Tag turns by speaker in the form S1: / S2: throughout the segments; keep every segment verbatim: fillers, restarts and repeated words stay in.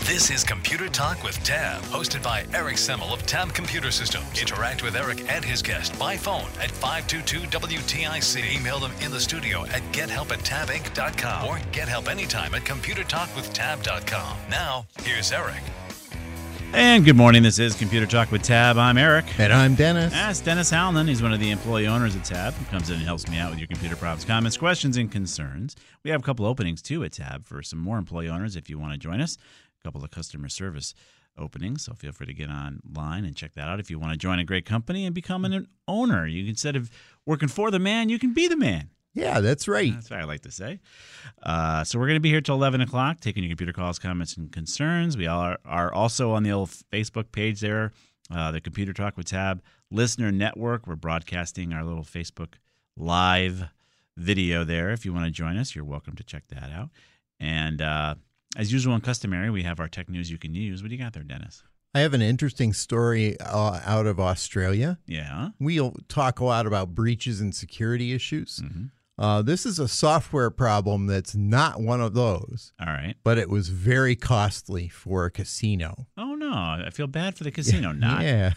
S1: This is Computer Talk with Tab, hosted by Eric Semmel of Tab Computer Systems. Interact with Eric and his guest by phone at five two two W T I C. Email them in the studio at gethelp at tab inc dot com or get help anytime at computer talk with tab dot com. Now, here's Eric.
S2: And good morning. This is Computer Talk with Tab. I'm Eric.
S3: And I'm Dennis.
S2: That's Dennis Halnan. He's one of the employee owners at Tab, who comes in and helps me out with your computer problems, comments, questions, and concerns. We have a couple openings, too, at Tab for some more employee owners if you want to join us. A couple of customer service openings, so feel free to get online and check that out. If you want to join a great company and become an owner, you instead of working for the man, you can be the man.
S3: Yeah, that's right.
S2: That's what I like to say. Uh, so we're going to be here till eleven o'clock, taking your computer calls, comments, and concerns. We all are, are also on the old Facebook page there, uh, the Computer Talk with Tab Listener Network. We're broadcasting our little Facebook live video there. If you want to join us, you're welcome to check that out. And uh, as usual and customary, we have our tech news you can use. What do you got there, Dennis?
S3: I have an interesting story uh, out of Australia.
S2: Yeah.
S3: We'll talk a lot about breaches and security issues.
S2: Mm-hmm.
S3: Uh, this is a software problem that's not one of those.
S2: All right.
S3: But it was very costly for a casino.
S2: Oh, no. I feel bad for the casino. Not.
S3: Yeah.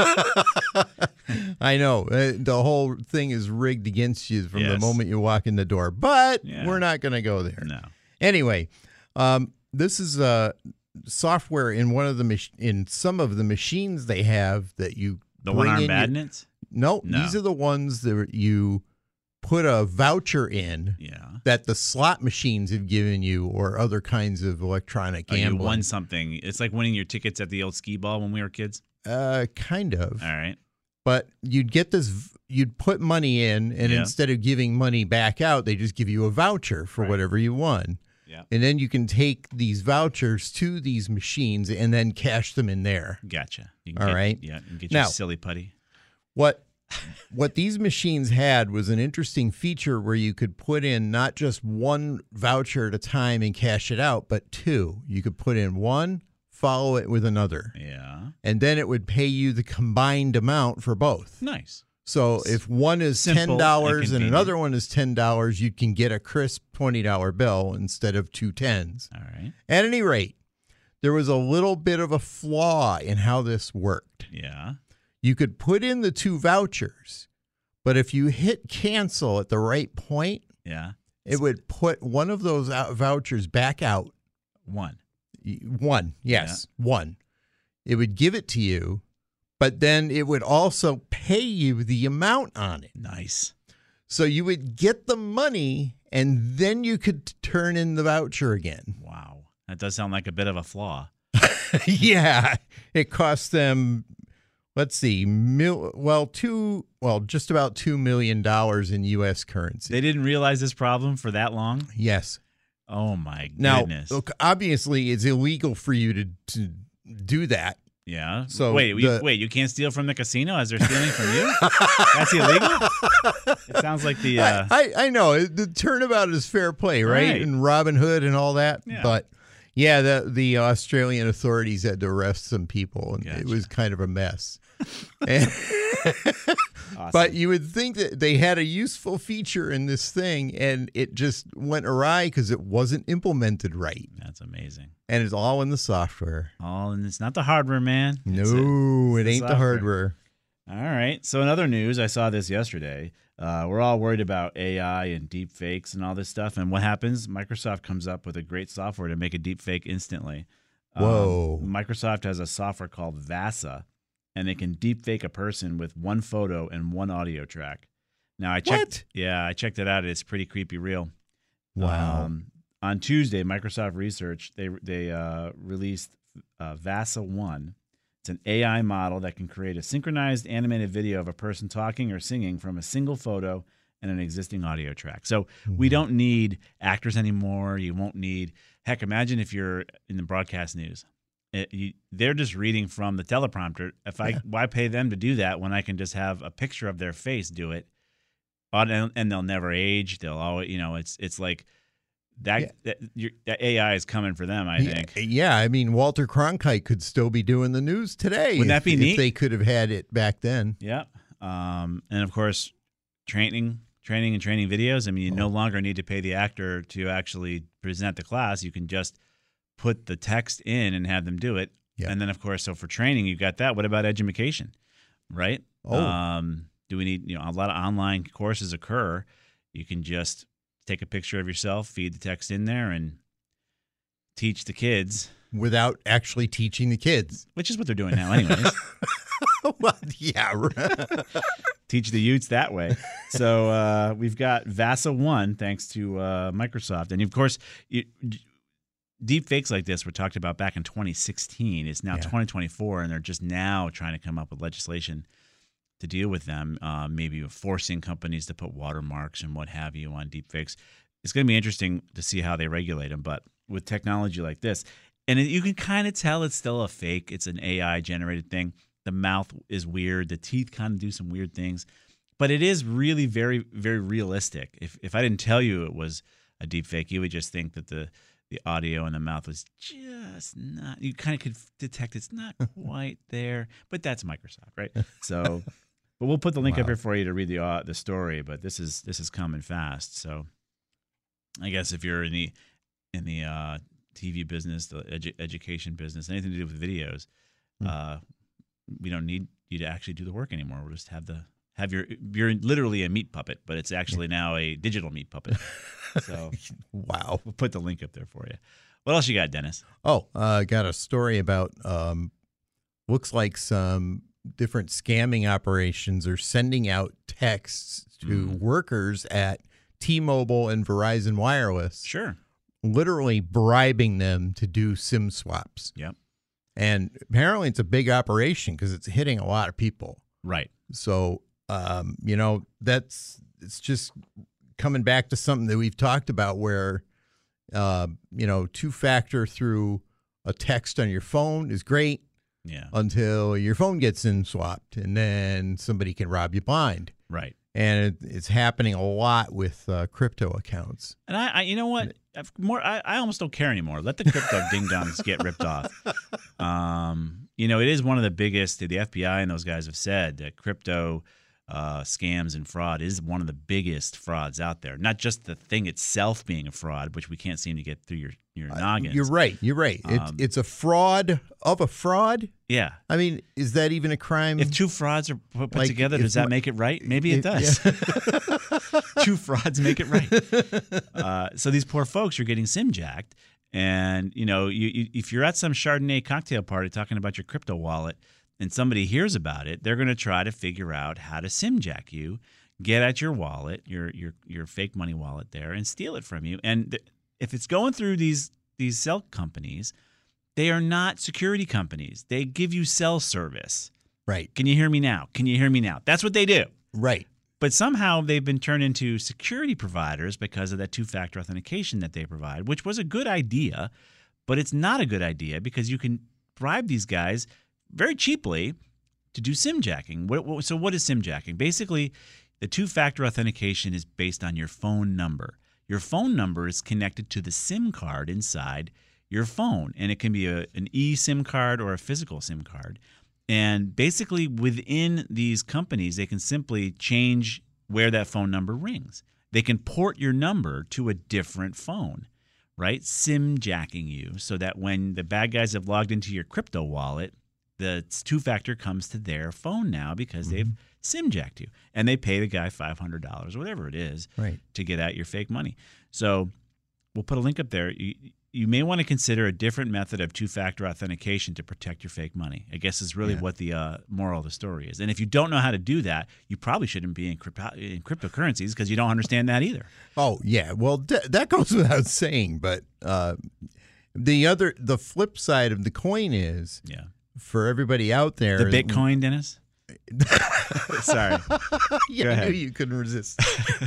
S3: I know. Uh, The whole thing is rigged against you from
S2: Yes.
S3: the moment you walk in the door. But
S2: Yeah.
S3: we're not going to go there.
S2: No.
S3: Anyway, um, this is uh, software in one of the mach- in some of the machines they have that you
S2: The
S3: bring
S2: one-armed
S3: in your-
S2: badnets?
S3: no,
S2: No.
S3: these are the ones that you put a voucher in
S2: Yeah.
S3: that the slot machines have given you or other kinds of electronic
S2: Oh, you
S3: gambling.
S2: won something. It's like winning your tickets at the old skee ball when we were kids.
S3: Uh, kind of.
S2: All right.
S3: But you'd get this. v- You'd put money in, and
S2: Yeah.
S3: instead of giving money back out, they just give you a voucher for
S2: Right.
S3: whatever you won.
S2: Yeah.
S3: And then you can take these vouchers to these machines and then cash them in there.
S2: Gotcha. You can
S3: All
S2: get,
S3: right.
S2: Yeah. You can get
S3: Now-
S2: your silly putty.
S3: What what these machines had was an interesting feature where you could put in not just one voucher at a time and cash it out, but two. You could put in one, follow it with another,
S2: Yeah.
S3: and then it would pay you the combined amount for both.
S2: Nice.
S3: So if one is
S2: Simple
S3: ten
S2: and
S3: dollars and
S2: convenient.
S3: another one is ten dollars, you can get a crisp twenty dollar bill instead of two tens.
S2: All right.
S3: At any rate, there was a little bit of a flaw in how this worked.
S2: Yeah.
S3: You could put in the two vouchers, but if you hit cancel at the right point,
S2: Yeah.
S3: it would put one of those out vouchers back out.
S2: One.
S3: One, yes, one. It would give it to you, but then it would also pay you the amount on it.
S2: Nice.
S3: So you would get the money, and then you could turn in the voucher again.
S2: Wow. That does sound like a bit of a flaw.
S3: Yeah, it cost them. Let's see, mil, well, two, well, just about two million dollars in U S currency.
S2: They didn't realize this problem for that long?
S3: Yes.
S2: Oh, my
S3: Now,
S2: goodness.
S3: look, obviously, it's illegal for you to to do that.
S2: Yeah.
S3: So
S2: wait,
S3: the-
S2: you, wait, you can't steal from the casino as they're stealing from you? That's illegal? It sounds like the uh,
S3: I, I I know the turnabout is fair play, right?
S2: Right.
S3: And Robin Hood and all that,
S2: Yeah.
S3: but. Yeah, the the Australian authorities had to arrest some people, and
S2: Gotcha.
S3: it was kind of a mess. And-
S2: awesome.
S3: But you would think that they had a useful feature in this thing, and it just went awry because it wasn't implemented right.
S2: That's amazing.
S3: And it's all in the software.
S2: All and it's not the hardware, man. It's
S3: No,
S2: it's
S3: it ain't the
S2: software.
S3: hardware.
S2: All right. So in other news, I saw this yesterday. Uh, we're all worried about A I and deep fakes and all this stuff. And what happens? Microsoft comes up with a great software to make a deep fake instantly. Um,
S3: Whoa.
S2: Microsoft has a software called VASA, and they can deep fake a person with one photo and one audio track. Now I checked.
S3: What?
S2: Yeah, I checked it out. It's pretty creepy real.
S3: Wow.
S2: Um, on Tuesday, Microsoft Research they they uh, released uh, VASA One. It's an A I model that can create a synchronized animated video of a person talking or singing from a single photo and an existing audio track. So we don't need actors anymore. You won't need heck. Imagine if you're in the broadcast news. It, you, they're just reading from the teleprompter. If I
S3: Yeah.
S2: why pay them to do that when I can just have a picture of their face do it, and, and they'll never age. They'll always, you know, it's it's like that.
S3: Yeah.
S2: That, you're, that A I is coming for them. I
S3: Yeah,
S2: think.
S3: yeah, I mean, Walter Cronkite could still be doing the news today.
S2: Wouldn't
S3: if,
S2: that be
S3: if
S2: neat?
S3: they could have had it back then.
S2: Yeah. Um, and of course, training, training and training videos. I mean, you no longer need to pay the actor to actually present the class. You can just put the text in and have them do it.
S3: Yeah.
S2: And then, of course, so for training, you've got that. What about education, right?
S3: Oh.
S2: Um, do we need, you know, a lot of online courses occur. You can just take a picture of yourself, feed the text in there, and teach the kids.
S3: Without actually teaching the kids.
S2: Which is what they're doing now anyways.
S3: Well, yeah.
S2: Teach the Utes that way. So uh, we've got VASA one, thanks to uh, Microsoft. And, of course, you, deep fakes like this were talked about back in twenty sixteen. It's now
S3: Yeah.
S2: twenty twenty-four, and they're just now trying to come up with legislation to deal with them, uh, maybe forcing companies to put watermarks and what have you on deep fakes. It's going to be interesting to see how they regulate them. But with technology like this, and it, you can kind of tell it's still a fake. It's an A I-generated thing. The mouth is weird. The teeth kind of do some weird things. But it is really very, very realistic. If if I didn't tell you it was a deep fake, you would just think that the, the audio in the mouth was just not – you kind of could detect it's not quite there. But that's Microsoft, right? So – but we'll put the link
S3: Wow.
S2: up here for you to read the uh, the story. But this is this is coming fast. So I guess if you're in the in the uh, T V business, the edu- education business, anything to do with videos,
S3: Hmm.
S2: uh, we don't need you to actually do the work anymore. We'll just have the have your you're literally a meat puppet, but it's actually now a digital meat puppet. So
S3: Wow.
S2: we'll put the link up there for you. What else you got, Dennis?
S3: Oh, I uh, got a story about um, looks like some different scamming operations are sending out texts to
S2: Mm.
S3: workers at T-Mobile and Verizon Wireless,
S2: Sure.
S3: literally bribing them to do SIM swaps.
S2: Yep.
S3: And apparently it's a big operation because it's hitting a lot of people.
S2: Right.
S3: So, um, you know, that's it's just coming back to something that we've talked about where, uh, you know, two-factor through a text on your phone is great
S2: Yeah.
S3: until your phone gets SIM swapped and then somebody can rob you blind.
S2: Right.
S3: And it, it's happening a lot with uh, crypto accounts.
S2: And I, I, you know what? I've more, I, I almost don't care anymore. Let the crypto ding dongs get ripped off. Um, you know, it is one of the biggest. The F B I and those guys have said that crypto uh, scams and fraud is one of the biggest frauds out there. Not just the thing itself being a fraud, which we can't seem to get through your your noggins.
S3: You're right. You're right. It's
S2: Um,
S3: it's a fraud of a fraud.
S2: Yeah.
S3: I mean, is that even a crime?
S2: If two frauds are put, put
S3: Like,
S2: together,
S3: if
S2: does that
S3: my-
S2: make it right? Maybe it
S3: It-
S2: does. Two frauds make it right. Uh, so these poor folks are getting sim jacked, and you know, you, you, if you're at some Chardonnay cocktail party talking about your crypto wallet, and somebody hears about it, they're going to try to figure out how to sim jack you, get at your wallet, your your your fake money wallet there, and steal it from you. And th- if it's going through these these cell companies, they are not security companies. They give you cell service.
S3: Right.
S2: Can you hear me now? Can you hear me now? That's what they do.
S3: Right.
S2: But somehow they've been turned into security providers because of that two-factor authentication that they provide, which was a good idea, but it's not a good idea because you can bribe these guys very cheaply to do SIM jacking. What, what, so what is SIM jacking? Basically, the two-factor authentication is based on your phone number. Your phone number is connected to the SIM card inside your phone, and it can be a, an eSIM card or a physical SIM card. And basically, within these companies, they can simply change where that phone number rings. They can port your number to a different phone, right? SIM jacking you so that when the bad guys have logged into your crypto wallet, the two-factor comes to their phone now because they've SIM jacked you. And they pay the guy five hundred dollars or whatever it is
S3: Right.
S2: to get at your fake money. So we'll put a link up there. You, you may want to consider a different method of two-factor authentication to protect your fake money. I guess is really
S3: Yeah.
S2: what the uh, moral of the story is. And if you don't know how to do that, you probably shouldn't be in, crypto- in cryptocurrencies because you don't understand that either.
S3: Oh yeah, well th- that goes without saying. But uh, the other, the flip side of the coin is
S2: Yeah.
S3: for everybody out there,
S2: The Bitcoin, Dennis? Sorry.
S3: yeah,
S2: Go
S3: I
S2: ahead.
S3: knew you couldn't resist.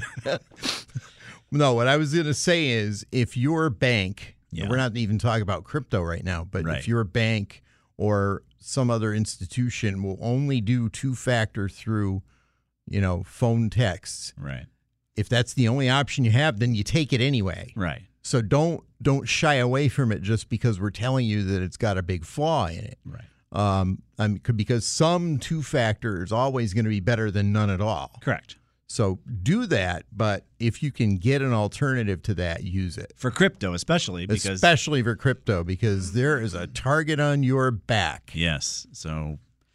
S3: No, what I was going to say is, if your bank,
S2: Yeah.
S3: we're not even talking about crypto right now, but
S2: Right.
S3: if your bank or some other institution will only do two-factor through, you know, phone texts,
S2: Right.
S3: if that's the only option you have, then you take it anyway.
S2: Right.
S3: So don't don't shy away from it just because we're telling you that it's got a big flaw in it.
S2: Right.
S3: Um, I'm, because some two-factor is always going to be better than none at all.
S2: Correct.
S3: So do that, but if you can get an alternative to that, use it.
S2: For crypto especially. because
S3: Especially for crypto, because there is a target on your back.
S2: Yes. So,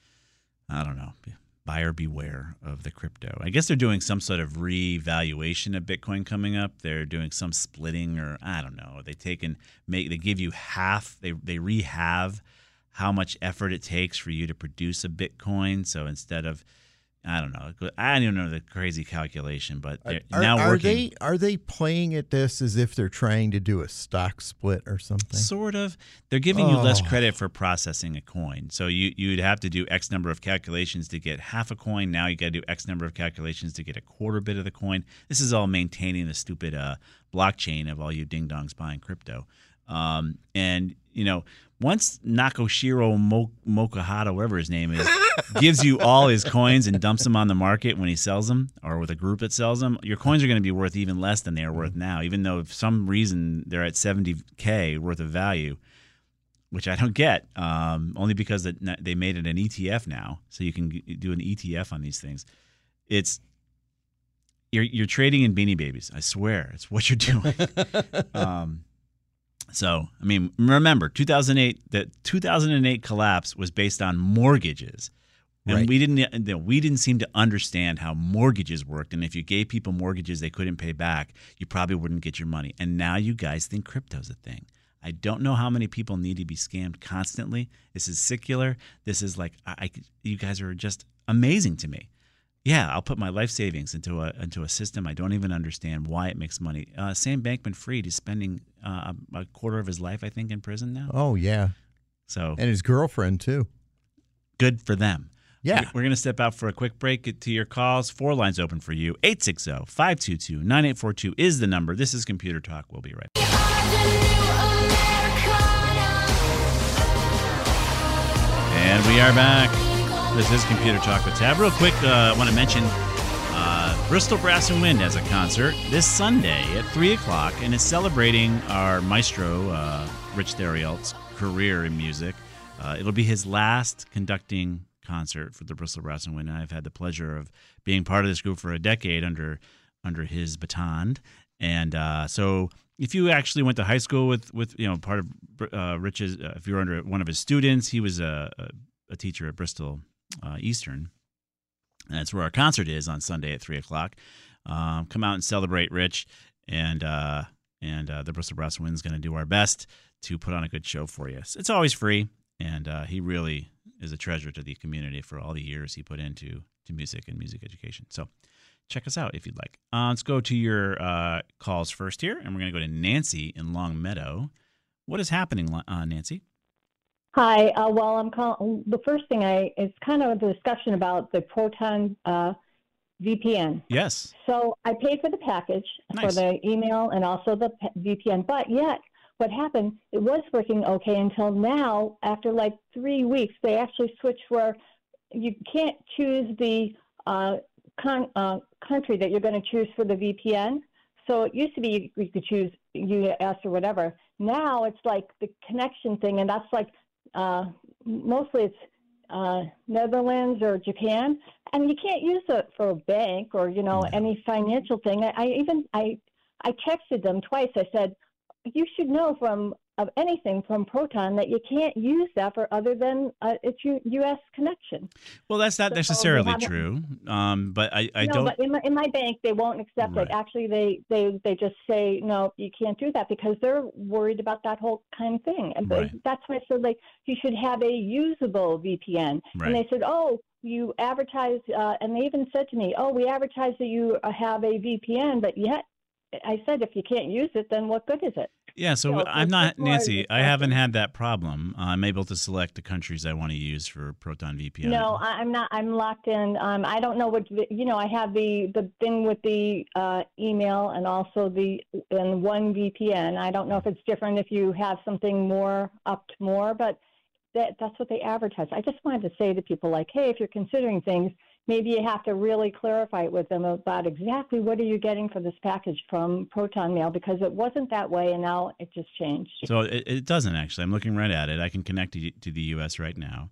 S2: I don't know. Buyer beware of the crypto. I guess they're doing some sort of revaluation of Bitcoin coming up. They're doing some splitting, or I don't know. They take and make, they give you half, they, they re-halve how much effort it takes for you to produce a Bitcoin. So instead of, I don't know. I don't know the crazy calculation, but they're
S3: are,
S2: now
S3: are
S2: working.
S3: They, are they playing at this as if they're trying to do a stock split or something?
S2: Sort of. They're giving you less
S3: Oh.
S2: credit for processing a coin. So you, you'd have to do X number of calculations to get half a coin. Now you got to do X number of calculations to get a quarter bit of the coin. This is all maintaining the stupid uh, blockchain of all you ding-dongs buying crypto. Um, and, you know, once Nakoshiro Mo- Mokuhata, whatever his name is, gives you all his coins and dumps them on the market when he sells them, or with a group that sells them, your coins are going to be worth even less than they are worth now, even though for some reason they're at seventy K worth of value, which I don't get, um, only because they made it an E T F now, so you can do an E T F on these things. It's you're, you're trading in Beanie Babies. I swear. It's what you're doing. um So, I mean, remember, two thousand eight, the two thousand eight collapse was based on mortgages. And
S3: Right.
S2: we didn't you know, we didn't seem to understand how mortgages worked. And if you gave people mortgages they couldn't pay back, you probably wouldn't get your money. And now you guys think crypto's a thing. I don't know how many people need to be scammed constantly. This is secular. This is like, I, I you guys are just amazing to me. Yeah, I'll put my life savings into a into a system I don't even understand why it makes money. Uh, Sam Bankman-Fried is spending uh, a quarter of his life, I think, in prison now.
S3: Oh, yeah.
S2: So
S3: And his girlfriend, too.
S2: good for them.
S3: Yeah.
S2: We're going to step out for a quick break. Get to your calls. Four lines open for you. eight six zero, five two two, nine eight four two is the number. This is Computer Talk. We'll be right back. And we are back. This is Computer Talk with Tab. Real quick, uh, I want to mention uh, Bristol Brass and Wind has a concert this Sunday at three o'clock, and is celebrating our maestro, uh, Rich Theriault's career in music. Uh, it'll be his last conducting concert for the Bristol Brass and Wind, and I've had the pleasure of being part of this group for a decade under under his baton. And uh, so if you actually went to high school with, with you know, part of uh, Rich's, uh, if you were under one of his students, he was a, a, a teacher at Bristol Uh, Eastern. And that's where our concert is on Sunday at three o'clock. Um, come out and celebrate Rich, and uh, and uh, the Bristol Brass and Wind is going to do our best to put on a good show for you. It's always free, and uh, he really is a treasure to the community for all the years he put into to music and music education. So check us out if you'd like. Uh, let's go to your uh, calls first here, and we're going to go to Nancy in Long Meadow. What is happening, uh, Nancy?
S4: Hi. Uh, well, I'm calling. The first thing I is kind of a discussion about the Proton uh, V P N.
S2: Yes.
S4: So I paid for the package
S2: Nice.
S4: for the email and also the p- V P N, but yet what happened? It was working okay until now. After like three weeks, they actually switched where you can't choose the uh, con- uh, country that you're going to choose for the V P N. So it used to be you could choose U S or whatever. Now it's like the connection thing, and that's like. Uh, mostly it's uh, Netherlands or Japan, and you can't use it for a bank or, you know,
S2: No.
S4: any financial thing. I, I even, I, I texted them twice. I said, you should know from of anything from Proton that you can't use that for other than uh, it's U- U.S. connection.
S2: Well, that's not
S4: So
S2: necessarily
S4: they haven't-
S2: true, um, but I, I
S4: no,
S2: don't.
S4: but in my, in my bank, they won't accept
S2: Right.
S4: it. Actually, they, they, they just say, no, you can't do that because they're worried about that whole kind of thing. And
S2: Right.
S4: that's why I said, like, you should have a usable V P N.
S2: Right.
S4: And they said, oh, you advertise, uh, and they even said to me, oh, we advertise that you uh, have a V P N, but yet I said, if you can't use it, then what good is it?
S2: Yeah, so
S4: you know,
S2: I'm
S4: so
S2: not,
S4: that's why
S2: Nancy,
S4: it's
S2: I haven't
S4: working.
S2: had that problem. Uh, I'm able to select the countries I want to use for Proton V P N.
S4: No, I- I'm not. I'm locked in. Um, I don't know what you know. I have the the thing with the uh, email and also the and one V P N. I don't know if it's different if you have something more up to more, but that that's what they advertise. I just wanted to say to people like, hey, if you're considering things, maybe you have to really clarify it with them about exactly what are you getting for this package from Proton Mail, because it wasn't that way and now it just changed.
S2: So it, it doesn't actually. I'm looking right at it. I can connect to, to the U S right now.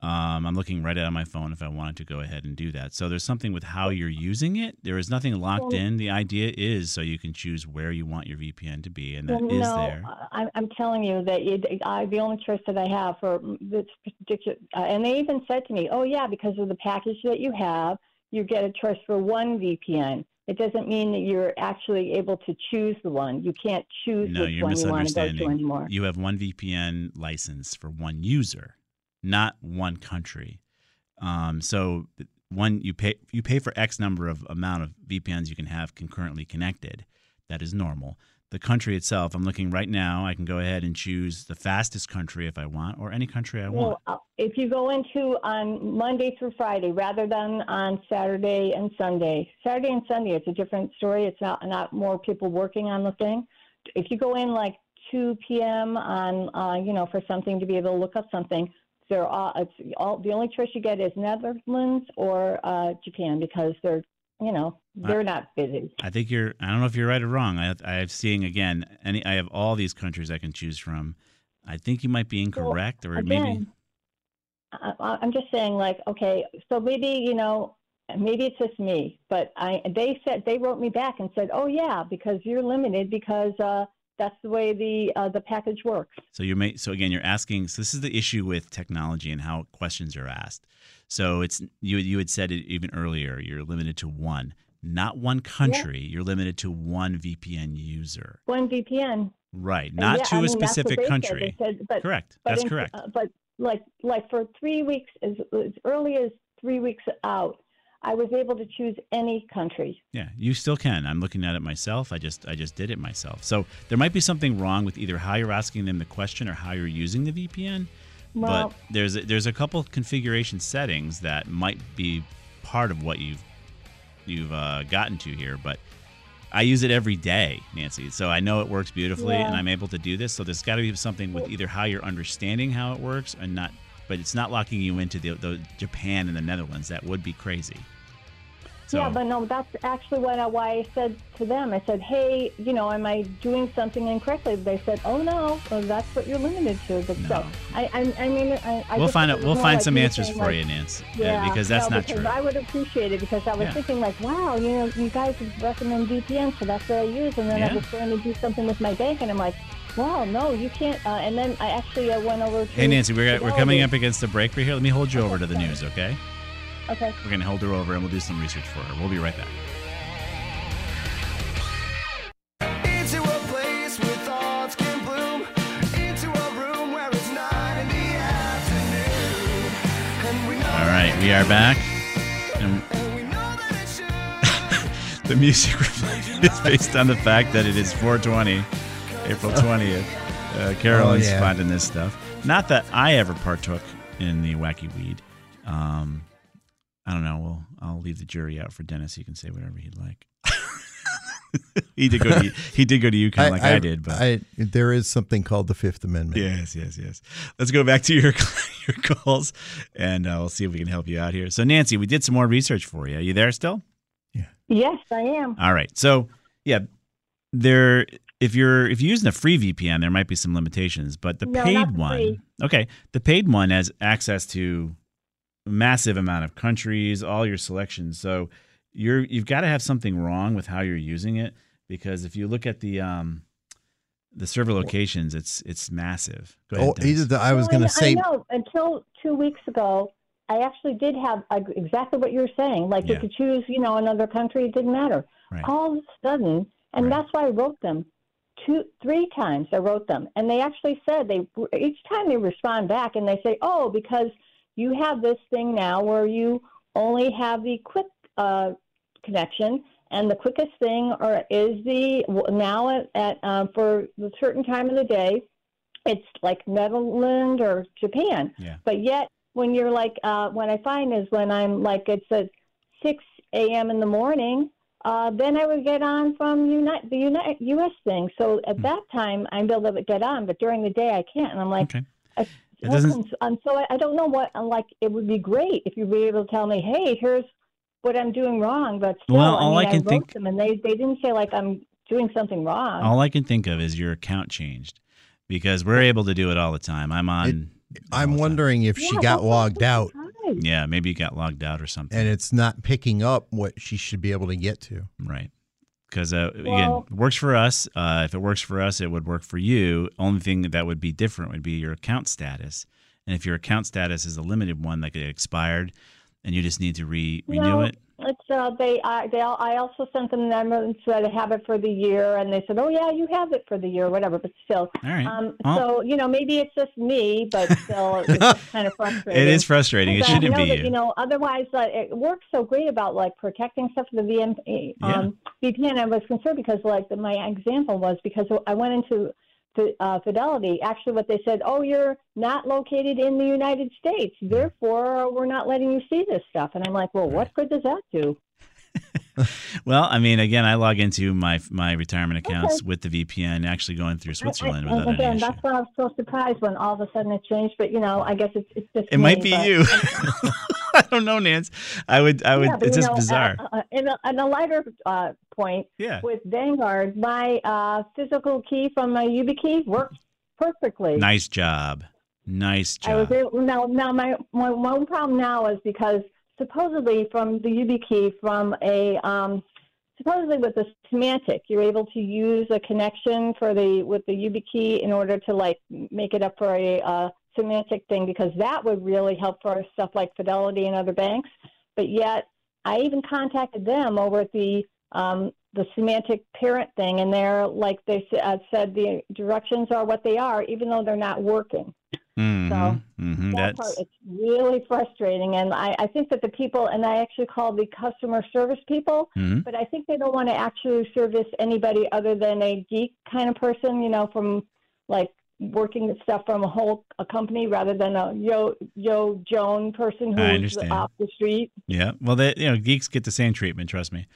S2: Um, I'm looking right at my phone if I wanted to go ahead and do that. So there's something with how you're using it. There is nothing locked in. The idea is so you can choose where you want your V P N to be, and that
S4: Well,
S2: is
S4: no,
S2: there.
S4: I'm, I'm telling you that you, I, the only choice that I have for this particular, uh, and they even said to me, oh, yeah, because of the package that you have, you get a choice for one V P N. It doesn't mean that you're actually able to choose the one. You can't choose
S2: No,
S4: which
S2: you're
S4: one you want to go to
S2: misunderstanding.
S4: anymore.
S2: You have one V P N license for one user, not one country. Um, so one you pay you pay for X number of amount of V P Ns you can have concurrently connected. That is normal. The country itself, I'm looking right now. I can go ahead and choose the fastest country if I want, or any country I want.
S4: Well, uh, if you go into on Monday through Friday rather than on Saturday and Sunday, Saturday and Sunday, it's a different story. It's not not more people working on the thing. If you go in like two p.m. on, uh, you know, for something to be able to look up something, they're all, it's all, the only choice you get is Netherlands or uh, Japan because they're, you know, they're not busy.
S2: I think you're. I don't know if you're right or wrong. I, I have seeing again. Any. I have all these countries I can choose from. I think you might be incorrect,
S4: well,
S2: or
S4: again,
S2: maybe.
S4: I, I'm just saying, like, okay, so maybe you know, maybe it's just me, but I. They said they wrote me back and said, oh yeah, because you're limited because uh, that's the way the uh, the package works.
S2: So you may. So again, you're asking. So this is the issue with technology and how questions are asked. So it's you. You had said it even earlier. You're limited to one. Not one country. Yeah. You're limited to one V P N user.
S4: One V P N.
S2: Right. Not
S4: yeah,
S2: to
S4: I
S2: a
S4: mean,
S2: specific country.
S4: Said, but,
S2: correct.
S4: But
S2: That's
S4: in,
S2: correct.
S4: Uh, but like like for three weeks, as, as early as three weeks out, I was able to choose any country.
S2: Yeah, you still can. I'm looking at it myself. I just I just did it myself. So there might be something wrong with either how you're asking them the question or how you're using the V P N.
S4: Well,
S2: but there's a, there's a couple configuration settings that might be part of what you've you've uh, gotten to here, but I use it every day, Nancy. So I know it works beautifully,
S4: yeah.
S2: and I'm able to do this. So there's got to be something with either how you're understanding how it works and not, but it's not locking you into the, the Japan and the Netherlands. That would be crazy. So,
S4: yeah, but no, that's actually what I, why I said to them. I said, hey, you know, am I doing something incorrectly? They said, oh no, well, that's what you're limited to. But
S2: no.
S4: so I, I, I mean, I, I
S2: we'll
S4: just
S2: find out. We'll find
S4: like
S2: some answers
S4: saying,
S2: for
S4: like,
S2: you, Nancy,
S4: yeah,
S2: uh, because that's
S4: no,
S2: not
S4: because
S2: true.
S4: I would appreciate it because I was
S2: yeah.
S4: thinking like, wow, you know, you guys recommend V P N, so that's what I use. And then
S2: yeah.
S4: I was trying to do something with my bank, and I'm like, wow, no, you can't. Uh, and then I actually uh, went over to.
S2: Hey, Nancy, we're we're coming up against the break right here. Let me hold you over to the news, okay?
S4: Okay.
S2: We're gonna hold her over, and we'll do some research for her. We'll be right back. All right, we are back. And the music is based on the fact that it is four twenty, April twentieth. Uh, Carolyn's
S3: oh, yeah.
S2: finding this stuff. Not that I ever partook in the wacky weed. Um, I don't know. Well, I'll leave the jury out for Dennis. He can say whatever he'd like. he did go to he did go to UConn like I, I, I did, but
S3: I, there is something called the Fifth Amendment.
S2: Yes, yes, yes. Let's go back to your your calls, and uh, we'll see if we can help you out here. So, Nancy, we did some more research for you. Are you there still?
S3: Yeah.
S4: Yes, I am.
S2: All right. So, yeah, there. If you're if you're using a free V P N, there might be some limitations, but the
S4: no,
S2: paid
S4: not
S2: one,
S4: free.
S2: okay, the paid one has access to a massive amount of countries, all your selections. So you're you've got to have something wrong with how you're using it, because if you look at the um the server locations, it's it's massive. Go ahead,
S3: oh, either the, I was
S4: well,
S3: going to say.
S4: I know. Until two weeks ago, I actually did have uh, exactly what you were saying. Like
S2: Yeah.
S4: you could choose, you know, another country. It didn't matter.
S2: Right.
S4: All of a sudden, and
S2: Right.
S4: that's why I wrote them. Two, three times I wrote them, and they actually said they each time they respond back and they say, "Oh, because you have this thing now where you only have the quick uh, connection, and the quickest thing or is the now at, at um, for a certain time of the day, it's like Netherlands or Japan.
S2: Yeah.
S4: But yet, when you're like, uh, what I find is when I'm like, it's at six a.m. in the morning." Uh, then I would get on from Unite, the Unite, U S thing. So at
S2: Hmm.
S4: that time, I'm able to get on, but during the day I can't. And I'm like,
S2: Okay.
S4: I,
S2: It doesn't-
S4: and so I, I don't know what. I'm like, it would be great if you'd be able to tell me, hey, here's what I'm doing wrong. But still,
S2: Well,
S4: I
S2: all
S4: mean,
S2: I can
S4: wrote
S2: think-
S4: them, and they they didn't say like I'm doing something wrong.
S2: All I can think of is your account changed, because we're able to do it all the time. I'm on
S3: I'm wondering if she
S4: Yeah,
S3: got
S4: that's
S3: logged out
S4: right.
S2: Yeah, maybe you got logged out or something.
S3: and it's not picking up what she should be able to get to.
S2: Right. Because, uh, again,
S4: Well-
S2: it works for us. Uh, if it works for us, it would work for you. Only thing that would be different would be your account status. And if your account status is a limited one, like it expired, and you just need to re- renew
S4: No,
S2: it.
S4: It's uh, they. I they. all- I also sent them them and said I have it for the year, and they said, "Oh yeah, you have it for the year, whatever." But still,
S2: All right.
S4: um,
S2: Well-
S4: so you know, maybe it's just me, but still, it's just kind of frustrating.
S2: It is frustrating. It
S4: Because I
S2: shouldn't
S4: know
S2: be
S4: that,
S2: you.
S4: you know, otherwise, uh, it works so great about like protecting stuff for the V M, um, V P N. I was concerned because, like, the, my example was because I went into the, uh, Fidelity. Actually, what they said, oh, you're not located in the United States, therefore we're not letting you see this stuff. And I'm like, well, what good does that do?
S2: Well, I mean, again, I log into my my retirement accounts
S4: Okay.
S2: with the V P N, actually going through Switzerland
S4: I, I,
S2: without
S4: and again,
S2: any issue.
S4: that's why I was so surprised when all of a sudden it changed. But you know, I guess it's it's just
S2: It
S4: me,
S2: might be
S4: but-
S2: you. I don't know, Nance. I would. I would.
S4: Yeah, but,
S2: it's
S4: you
S2: just
S4: know,
S2: bizarre.
S4: Uh, uh, in, a, in a lighter uh, point,
S2: Yeah.
S4: with Vanguard, my uh, physical key from my YubiKey works perfectly.
S2: Nice job. Nice
S4: I was
S2: job.
S4: able, now, now my, my one problem now is because supposedly from the YubiKey from a um, supposedly with the Symantec, you're able to use a connection for the with the YubiKey in order to like make it up for a uh, Symantec thing, because that would really help for stuff like Fidelity and other banks. But yet, I even contacted them over at the um, the Symantec parent thing, and they're like they uh, said the directions are what they are, even though they're not working.
S2: Mhm,
S4: So
S2: mhm,
S4: that
S2: that's
S4: part, it's really frustrating, and I, I think that the people, and I actually called the customer service people,
S2: mhm.
S4: but I think they don't want to actually service anybody other than a geek kind of person, you know, from like working with stuff from a whole a company rather than a yo yo Joan person
S2: I
S4: who's
S2: understand.
S4: off the street.
S2: Yeah. Well, they, you know, geeks get the same treatment. Trust me.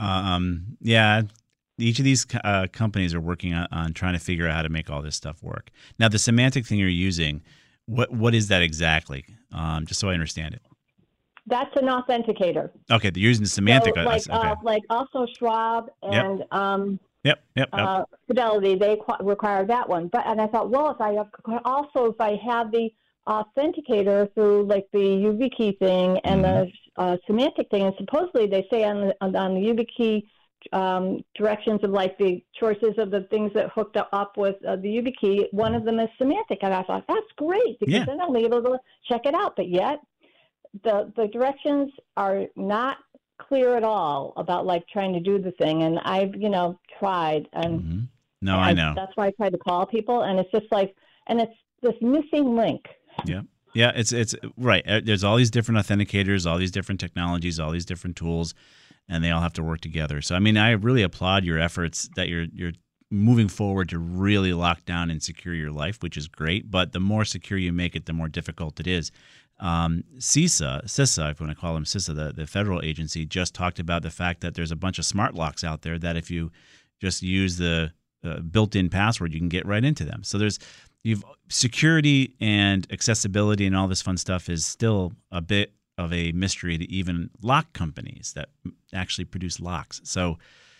S2: Um, yeah. Each of these uh, companies are working on, on trying to figure out how to make all this stuff work. Now, the Symantec thing you're using, what what is that exactly? Um, just so I understand it.
S4: That's an authenticator.
S2: Okay, they're using the Symantec.
S4: So, like,
S2: okay.
S4: uh, like also Schwab and um,
S2: Yep. Yep. Yep.
S4: uh, Fidelity, they qu- require that one. But and I thought, well, if I have, also if I have the authenticator through like the YubiKey thing and
S2: Mhm.
S4: the uh, Symantec thing, and supposedly they say on the on, on the YubiKey um, directions of like the choices of the things that hooked up, up with uh, the YubiKey, one of them is Symantec, and I thought that's great because
S2: Yeah.
S4: then I'll be able to check it out. But yet, the the directions are not clear at all about like trying to do the thing, and I've you know tried and.
S2: Mhm. No,
S4: And
S2: I know.
S4: That's why I tried to call people, and it's just like, and it's this missing link.
S2: Yeah. Yeah, it's it's right. Uh, There's all these different authenticators, all these different technologies, all these different tools, and they all have to work together. So I mean, I really applaud your efforts that you're you're moving forward to really lock down and secure your life, which is great. But the more secure you make it, the more difficult it is. Um, CISA, CISA, if you want to call them CISA, the, the federal agency, just talked about the fact that there's a bunch of smart locks out there that if you just use the uh, built-in password, you can get right into them. So there's you've security and accessibility and all this fun stuff is still a bit of a mystery to even lock companies that actually produce locks. So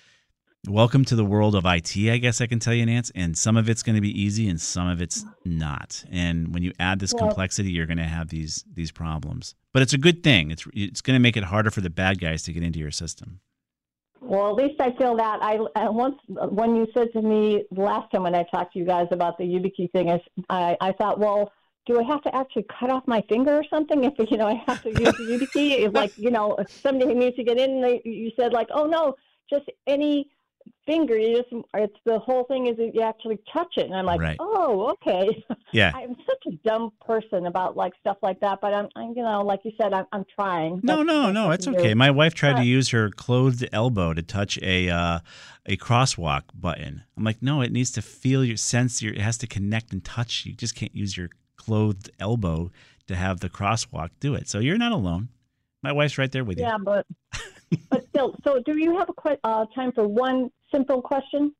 S2: welcome to the world of I T, I guess I can tell you, Nance. And some of it's going to be easy and some of it's not. And when you add this
S4: Well-
S2: complexity, you're going to have these these problems. But it's a good thing. It's it's going to make it harder for the bad guys to get into your system.
S4: Well, at least I feel that. I uh, once when you said to me the last time when I talked to you guys about the YubiKey thing, I, I, I thought, well, do I have to actually cut off my finger or something if you know I have to use the YubiKey? If, like you know, if somebody who needs to get in, they, you said like, oh no, just any finger. You just it's the whole thing is that you actually touch it, and I'm like,
S2: Right.
S4: oh, okay.
S2: Yeah.
S4: I'm such a dumb person about like stuff like that, but I'm, I'm you know, like you said, I'm, I'm trying.
S2: No,
S4: That's-
S2: no,
S4: that's
S2: no,
S4: what I
S2: it's
S4: can
S2: okay.
S4: do.
S2: My wife tried to
S4: But-
S2: use her clothed elbow to touch a uh, a crosswalk button. I'm like, no, it needs to feel your sense. Your, it has to connect and touch. You just can't use your clothed elbow to have the crosswalk do it. So you're not alone. My wife's right there with you.
S4: Yeah, but but still. So, do you have a que- uh, time for one simple question?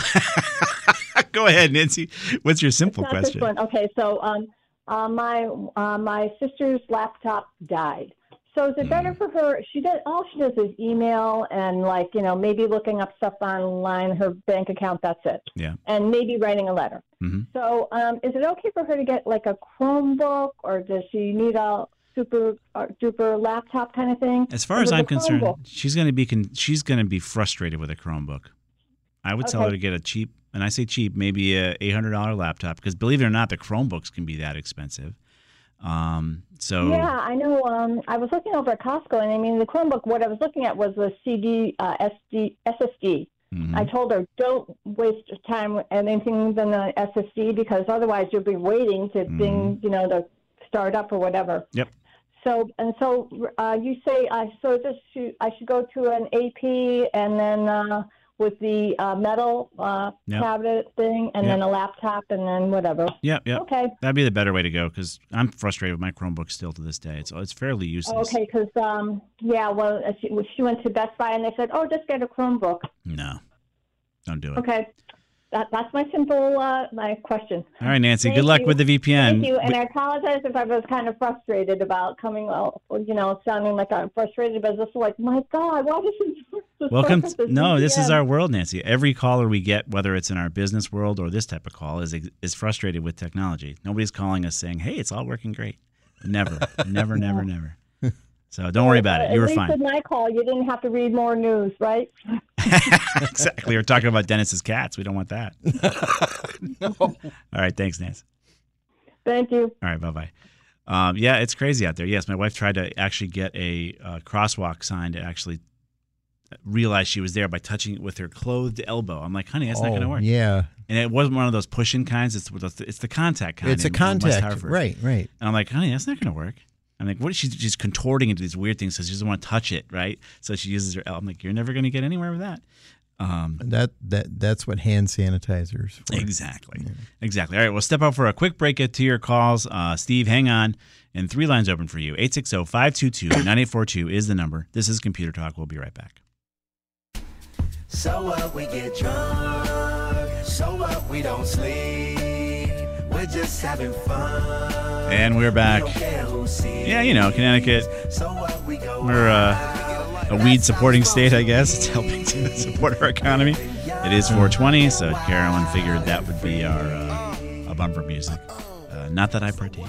S2: Go ahead, Nancy. What's your simple
S4: It's not
S2: question?
S4: this one. Okay, so um, uh, my uh, my sister's laptop died. So is it better
S2: Mm.
S4: for her? She does all she does is email and like you know maybe looking up stuff online, her bank account. That's it.
S2: Yeah.
S4: And maybe writing a letter.
S2: Mm-hmm.
S4: So um, is it okay for her to get like a Chromebook, or does she need a super uh, duper laptop kind of thing?
S2: As far
S4: And
S2: as
S4: with
S2: I'm
S4: the
S2: concerned,
S4: Chromebook-
S2: she's going to be con- she's going to be frustrated with a Chromebook. I would tell
S4: Okay.
S2: her to get a cheap, and I say cheap, maybe a eight hundred dollars laptop, because believe it or not, the Chromebooks can be that expensive. Um, so
S4: Yeah, I know. Um, I was looking over at Costco, and I mean, the Chromebook, what I was looking at was the C D, uh, S D, S S D.
S2: mhm.
S4: I told her, don't waste your time with anything than the S S D, because otherwise you'll be waiting to
S2: Mhm.
S4: thing, you know, to start up or whatever.
S2: Yep.
S4: So, and so uh, you say, uh, so just should, I should go to an A P and then uh, with the uh, metal uh,
S2: Yep.
S4: tablet thing, and
S2: Yep.
S4: then a laptop, and then whatever.
S2: Yep, yep.
S4: Okay.
S2: That'd be the better way to go, because I'm frustrated with my Chromebook still to this day. It's it's fairly useless.
S4: Okay, because um, yeah, well, uh, she, she went to Best Buy and they said, "Oh, just get a Chromebook."
S2: No, don't do it.
S4: Okay, that, that's my simple uh, my question.
S2: All right, Nancy.
S4: Thank
S2: good luck
S4: you.
S2: with the V P N.
S4: Thank you, and
S2: We-
S4: I apologize if I was kind of frustrated about coming out, you know, sounding like I'm frustrated, but it's like, my God, why does this? this
S2: Welcome.
S4: this
S2: To, no, this is
S4: V P N?
S2: our world, Nancy. Every caller we get, whether it's in our business world or this type of call, is is frustrated with technology. Nobody's calling us saying, "Hey, it's all working great." Never, never, never, never. So don't worry about it. You were
S4: At least
S2: fine.
S4: with my call, you didn't have to read more news, right?
S2: Exactly. We're talking about Dennis's cats. We don't want that. All right. Thanks, Nancy.
S4: Thank you.
S2: All right. Bye bye. Um, yeah, it's crazy out there. Yes, my wife tried to actually get a uh, crosswalk sign to actually realize she was there by touching it with her clothed elbow. I'm like, honey, that's not going to
S3: Oh,
S2: work.
S3: Yeah.
S2: And it wasn't one of those pushing kinds. It's with the, it's the contact kind.
S3: It's a
S2: in- in West
S3: contact.
S2: Hartford.
S3: Right, right.
S2: And I'm like, honey, that's not going to work. I'm like, what is she? She's contorting into these weird things because she doesn't want to touch it, right? So she uses her elbow. I'm like, you're never going to get anywhere with that. Um,
S3: That that that's what hand sanitizers for.
S2: Exactly. Exactly. All right, we'll step out for a quick break to your calls. Uh, Steve, hang on. And three lines open for you. eight six zero, five two two, nine eight four two is the number. This is Computer Talk. We'll be right back.
S5: So what, we get drunk. So what, we don't sleep. We're just having fun.
S2: And we're back.
S5: We don't care who sees.
S2: Yeah, you know, Connecticut.
S5: So what, we go
S2: We're uh, a weed supporting state, I guess. It's helping to support our economy. It is four twenty, so Carolyn figured that would be our uh, a bumper music. Uh, not that I partake.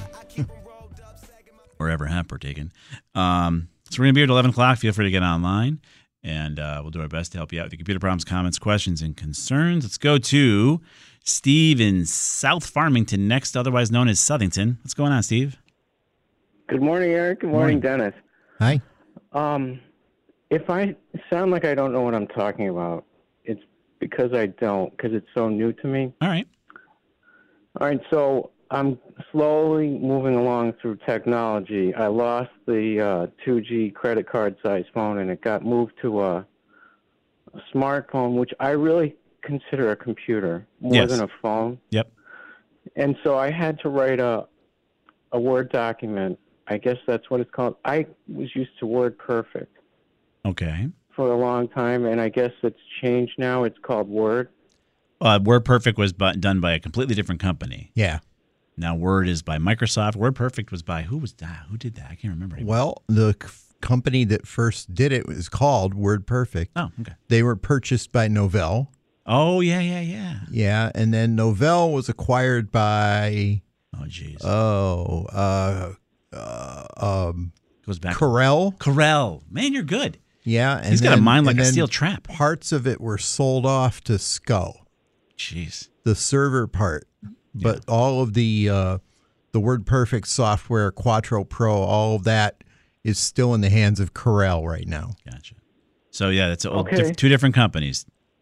S2: Or ever have partaken. Um, so we're going to be here at eleven o'clock. Feel free to get online, and uh, we'll do our best to help you out with your computer problems, comments, questions, and concerns. Let's go to Steve in South Farmington next, otherwise known as Southington. What's going on, Steve?
S6: Good morning, Eric. Good morning,
S2: Morning.
S6: Dennis.
S3: Hi.
S6: Um, if I sound like I don't know what I'm talking about, it's because I don't, because it's so new to me.
S2: All right.
S6: All right, so I'm slowly moving along through technology. I lost the uh, two G credit card size phone, and it got moved to a, a smartphone, which I really consider a computer more
S2: Yes.
S6: than a phone.
S2: Yep.
S6: And so I had to write a a Word document. I guess that's what it's called. I was used to WordPerfect
S2: Okay.
S6: for a long time, and I guess it's changed now. It's called Word.
S2: Uh, WordPerfect was bu- done by a completely different company.
S3: Yeah.
S2: Now Word is by Microsoft. WordPerfect was by who was that? Who did that? I can't remember. anymore.
S3: Well, the c- company that first did it was called WordPerfect.
S2: Oh, okay.
S3: They were purchased by Novell.
S2: Oh, yeah, yeah, yeah.
S3: Yeah, and then Novell was acquired by
S2: Oh, jeez.
S3: oh, uh, uh um
S2: Goes back.
S3: Corel.
S2: Corel. Man, you're good.
S3: Yeah, and
S2: He's got a
S3: then-
S2: mind like
S3: and
S2: a
S3: then
S2: steel trap.
S3: Parts of it were sold off to S C O,
S2: Jeez.
S3: the server part. But all of the uh, the WordPerfect software, Quattro Pro, all of that is still in the hands of Corel right now.
S2: Gotcha. So, yeah, that's a,
S6: Okay.
S2: diff- two different companies.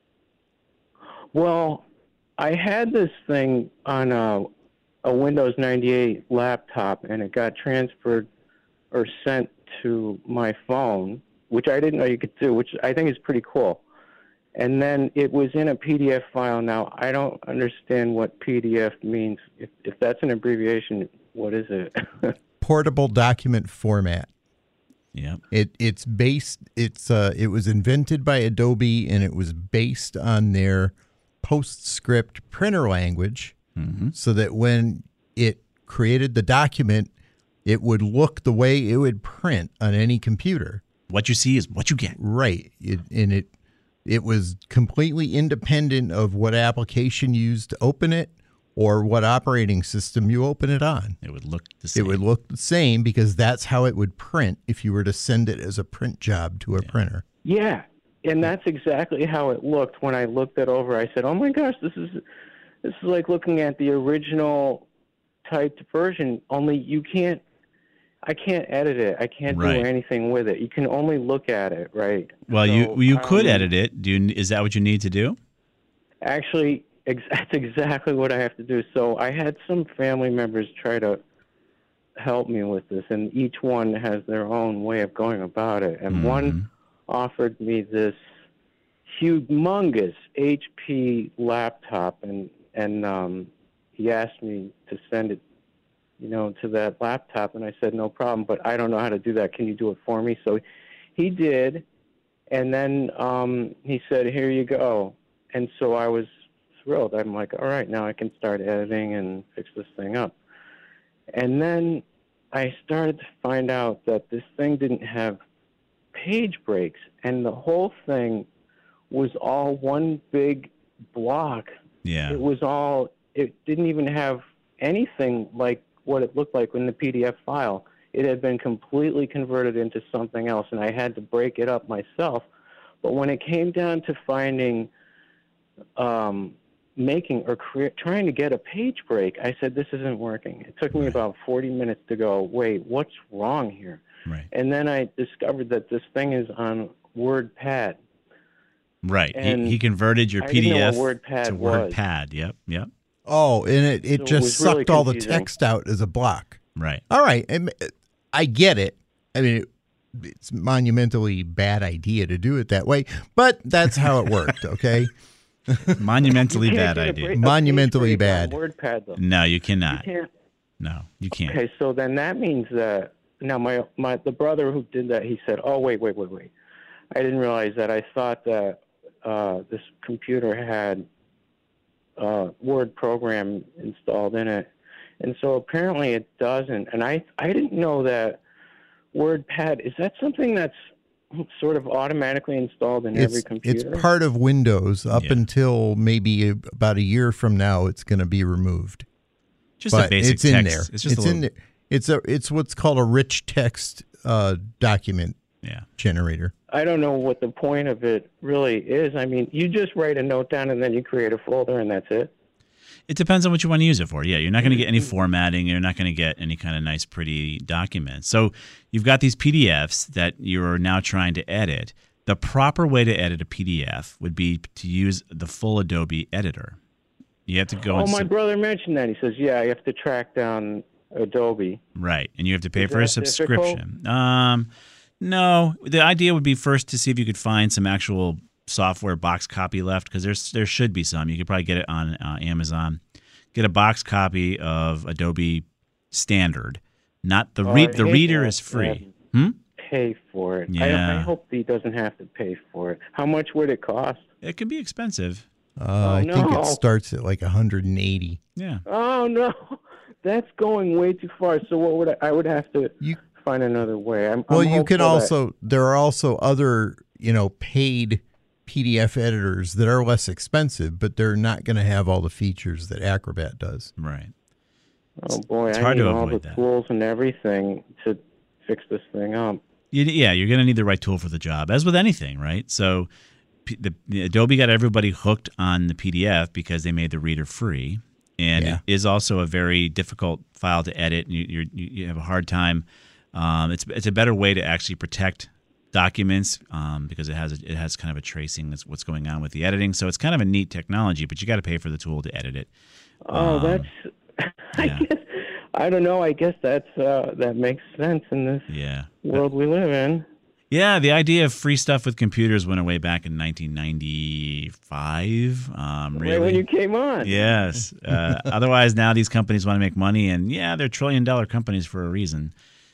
S6: Well, I had this thing on a, a Windows ninety-eight laptop, and it got transferred or sent to my phone, which I didn't know you could do, which I think is pretty cool. And then it was in a P D F file. Now, I don't understand what P D F means. If, if that's an abbreviation, what is it?
S3: Portable document format.
S2: Yep.
S3: It it's based it's uh it was invented by Adobe, and it was based on their PostScript printer language,
S2: Mm-hmm.
S3: so that when it created the document, it would look the way it would print on any computer.
S2: What you see is what you get.
S3: Right. It, and it it was completely independent of what application you used to open it or what operating system you open it on.
S2: It would look the same.
S3: It would look the same because that's how it would print if you were to send it as a print job to a
S2: Yeah.
S3: printer.
S6: Yeah, and that's exactly how it looked when I looked it over. I said, "Oh my gosh, this is this is like looking at the original typed version. Only you can't. I can't edit it. I can't
S2: Right.
S6: do anything with it. You can only look at it, right?"
S2: Well,
S6: So,
S2: you you could
S6: um,
S2: edit it. Do you, is that what you need to do?
S6: Actually, ex- that's exactly what I have to do. So I had some family members try to help me with this, and each one has their own way of going about it. And one offered me this humongous H P laptop, and and um, he asked me to send it, you know, to that laptop, and I said no problem, but I don't know how to do that. Can you do it for me? So he did, and then um, he said, "Here you go." And so I was thrilled. I'm like, all right, now I can start editing and fix this thing up. And then I started to find out that this thing didn't have page breaks, and the whole thing was all one big block.
S2: Yeah.
S6: It was all, it didn't even have anything like what it looked like in the P D F file. It had been completely converted into something else, and I had to break it up myself. But when it came down to finding, um, making or cre- trying to get a page break, I said, this isn't working. It took me
S2: Right.
S6: about forty minutes to go, wait, what's wrong here?
S2: Right.
S6: And then I discovered that this thing is on WordPad.
S2: Right. He,
S6: And
S2: he converted your
S6: I
S2: P D
S6: didn't know
S2: F
S6: what WordPad
S2: to
S6: was.
S2: WordPad. Yep. Yep.
S3: Oh, and it, it
S6: So it
S3: just
S6: was really
S3: sucked all the
S6: confusing.
S3: text out as a block.
S2: Right.
S3: All right. and I get it. I mean, it, it's a monumentally bad idea to do it that way, but that's how it worked, okay?
S2: Monumentally
S6: You
S2: bad
S6: can't get a
S2: idea.
S6: break- a
S3: Monumentally
S6: page break on
S3: bad.
S6: WordPad, though.
S2: No, you
S6: You
S2: cannot.
S6: can't.
S2: No, you can't.
S6: Okay, so then that means that now my my the brother who did that, he said, "Oh wait, wait, wait, wait! I didn't realize that. I thought that uh, this computer had uh, Word program installed in it, and so apparently it doesn't. And I I didn't know that WordPad is that something that's sort of automatically installed in every
S3: It's,
S6: computer.
S3: it's part of Windows up
S2: Yeah.
S3: until maybe about a year from now. It's going to be removed.
S2: Just a
S3: but
S2: basic
S3: it's in
S2: text.
S3: there.
S2: It's just a
S3: in
S2: little,
S3: there. It's a it's what's called a rich text uh, document
S2: yeah.
S3: generator.
S6: I don't know what the point of it really is. I mean, you just write a note down and then you create a folder and that's it.
S2: It depends on what you want to use it for. Yeah, you're not going to get any formatting. You're not going to get any kind of nice, pretty documents. So you've got these P D Fs that you're now trying to edit. The proper way to edit a P D F would be to use the full Adobe editor. You have to go.
S6: Oh,
S2: and
S6: my
S2: sub-
S6: brother mentioned that. He says, yeah, you have to track down Adobe.
S2: Right, and you have to pay
S6: Is
S2: for a
S6: that
S2: subscription. Um, no, the idea would be first to see if you could find some actual software box copy left, because there's there should be some. You could probably get it on uh, Amazon. Get a box copy of Adobe Standard. Not the
S6: Oh,
S2: read.
S6: I
S2: The
S6: hate
S2: reader
S6: that.
S2: is free.
S6: Yeah.
S2: Hmm?
S6: Pay for it.
S2: Yeah.
S6: I, I hope he doesn't have to pay for it. How much would it cost?
S2: It could be expensive.
S3: Uh, I think
S6: no.
S3: it starts at like one hundred eighty.
S2: Yeah.
S6: Oh, no. That's going way too far. So what would I, I would have to
S3: You
S6: find another way. I'm,
S3: well,
S6: I'm
S3: you can
S6: hopeful that-
S3: also there are also other you know paid P D F editors that are less expensive, but they're not going to have all the features that Acrobat does.
S2: Right.
S6: Oh, boy,
S2: It's
S6: I
S2: hard
S6: need
S2: to
S6: all
S2: avoid
S6: the
S2: that.
S6: tools and everything to fix this thing up.
S2: You, yeah, you're going to need the right tool for the job, as with anything, right? So P- the, the Adobe got everybody hooked on the P D F because they made the reader free, and
S3: Yeah.
S2: it is also a very difficult file to edit. You, you're, you you have a hard time. Um, it's it's a better way to actually protect documents um, because it has a, it has kind of a tracing that's what's going on with the editing. So it's kind of a neat technology, but you got to pay for the tool to edit it.
S6: Oh,
S2: Um,
S6: that's. I
S2: yeah.
S6: guess. I don't know. I guess that's uh, that makes sense in this
S2: Yeah.
S6: world we live in.
S2: Yeah, the idea of free stuff with computers went away back in nineteen ninety-five. Um, really?
S6: Right when you came on.
S2: Yes. Uh, otherwise, now these companies want to make money, and yeah, they're trillion-dollar companies for a reason.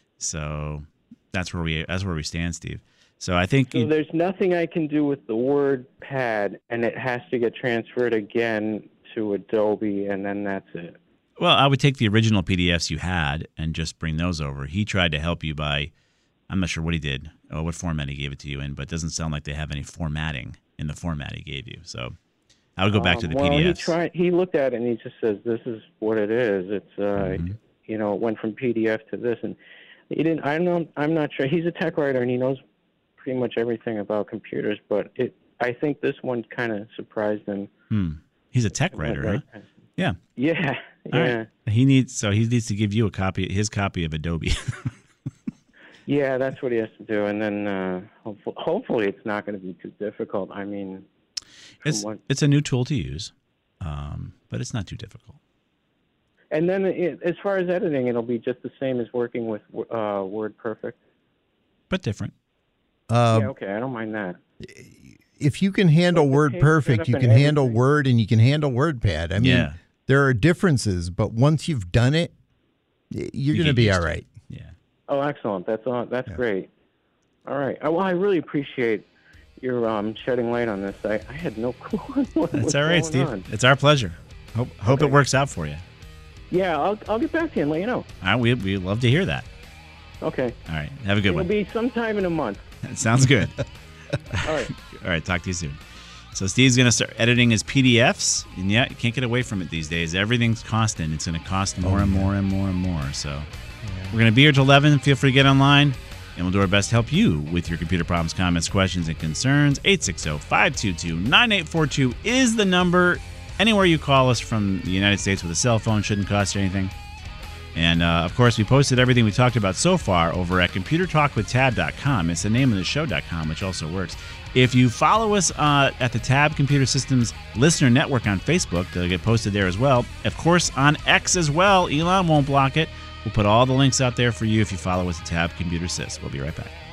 S2: So that's where we that's where we stand, Steve. So I think
S6: So
S2: you,
S6: there's nothing I can do with the WordPad, and it has to get transferred again to Adobe, and then that's it.
S2: well, I would take the original P D Fs you had and just bring those over. He tried to help you by, I'm not sure what he did or what format he gave it to you in, but it doesn't sound like they have any formatting in the format he gave you. So I would go back to the
S6: um, well,
S2: P D
S6: he
S2: Fs.
S6: tried. He looked at it and he just says, "This is what it is." It's uh,
S2: Mm-hmm.
S6: you know, it went from P D F to this, and he didn't. I don't. I'm not sure. He's a tech writer and he knows pretty much everything about computers, but it. I think this one kind of surprised him.
S2: Hmm. He's a tech writer, huh? Yeah.
S6: Yeah.
S2: All
S6: Yeah.
S2: right. He needs so he needs to give you a copy, his copy of Adobe.
S6: Yeah, that's what he has to do, and then uh, hopefully, hopefully it's not going to be too difficult. I mean, from
S2: it's
S6: what-
S2: it's a new tool to use, um, but it's not too difficult.
S6: and then it, as far as editing, it'll be just the same as working with uh, WordPerfect.
S2: But different.
S3: Uh,
S6: yeah, okay, I don't mind that.
S3: if you can handle
S6: Well, the page
S3: WordPerfect,
S6: setup
S3: you
S6: and
S3: can handle
S6: everything.
S3: Word and you can handle WordPad. I mean,
S2: Yeah.
S3: there are differences, but once you've done it, y- you're
S2: You
S3: going to
S2: get
S3: be
S2: used
S3: all
S2: to it.
S3: right.
S2: Yeah.
S6: Oh, excellent. That's all. That's
S3: Yeah.
S6: great. All right. Uh, Well, I really appreciate your um, shedding light on this. I, I had no clue what
S2: That's
S6: was
S2: all right,
S6: going
S2: Steve.
S6: on.
S2: It's our pleasure. Hope hope it
S6: Okay.
S2: works out for you.
S6: Yeah, I'll I'll get back to you and let you know.
S2: All right, we we love to hear that.
S6: Okay.
S2: All right, have a good
S6: It'll
S2: one.
S6: be sometime in a month.
S2: Sounds good.
S6: All right.
S2: All right, talk to you soon. So Steve's going to start editing his P D Fs, and yeah, you can't get away from it these days. Everything's costing. It's going to cost more and more and more and more. So we're going to be here till eleven. Feel free to get online, and we'll do our best to help you with your computer problems, comments, questions, and concerns. eight six zero, five two two, nine eight four two is the number. Anywhere you call us from the United States with a cell phone shouldn't cost you anything. And, uh, of course, we posted everything we talked about so far over at computer talk with tab dot com. It's the name of the show dot com, which also works. If you follow us uh, at the Tab Computer Systems Listener Network on Facebook, they'll get posted there as well. Of course, on X as well. Elon won't block it. We'll put all the links out there for you if you follow us at Tab Computer Sys. We'll be right back.